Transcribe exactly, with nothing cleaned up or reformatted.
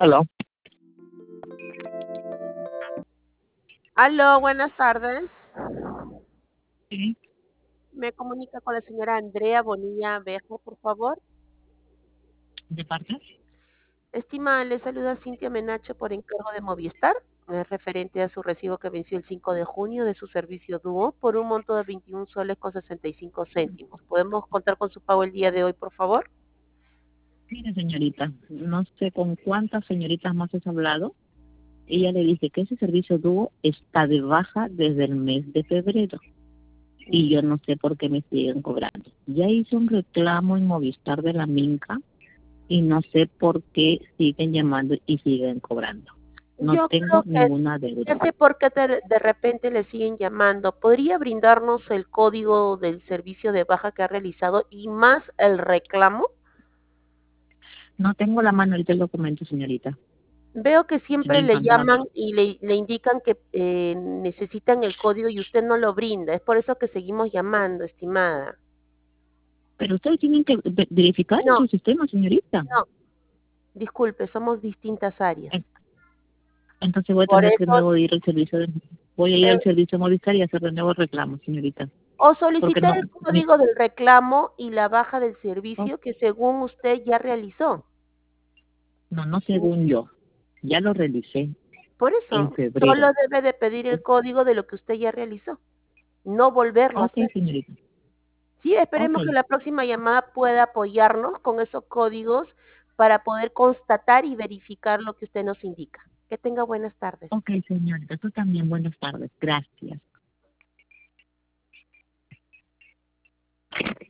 Aló. Aló, buenas tardes. Sí, Me comunica con la señora Andrea Bonilla Bejo, por favor. ¿de parte? Estimada, le saluda Cintia Menacho por encargo de Movistar, eh, referente a su recibo que venció el cinco de junio de su servicio Dúo por un monto de veintiún soles con sesenta y cinco céntimos. ¿Podemos contar con su pago el día de hoy, por favor? Mire, señorita, no sé con cuántas señoritas más has hablado. Ella le dice que ese servicio dúo está de baja desde el mes de febrero y yo no sé por qué me siguen cobrando. Ya hice un reclamo en Movistar de la Minca y no sé por qué siguen llamando y siguen cobrando. No Yo tengo creo que ninguna ya deuda. sé por qué de, de repente le siguen llamando. ¿Podría brindarnos el código del servicio de baja que ha realizado y más el reclamo? No tengo la mano ahorita el documento, señorita. Veo que Estoy siempre le encontrándolo. llaman y le, le indican que eh, necesitan el código y usted no lo brinda. Es por eso que seguimos llamando, estimada. Pero ustedes tienen que ve- verificar en No, su sistema, señorita. no, disculpe, somos distintas áreas. Entonces voy a Por tener que eso, nuevo ir al servicio de, voy a ir eh, al servicio Movistar y hacer de nuevo reclamo, señorita. o Porque solicite no, el mi- código del reclamo y la baja del no, servicio que según usted ya realizó. no, no según yo. Ya lo realicé Por en eso, febrero. solo debe de pedir el código de lo que usted ya realizó, no volverlo a Ok, hacer. señorita. Sí, Ok. esperemos que la próxima llamada pueda apoyarnos con esos códigos para poder constatar y verificar lo que usted nos indica. Que tenga buenas tardes. Ok, señorita. Tú también. Buenas tardes. Gracias.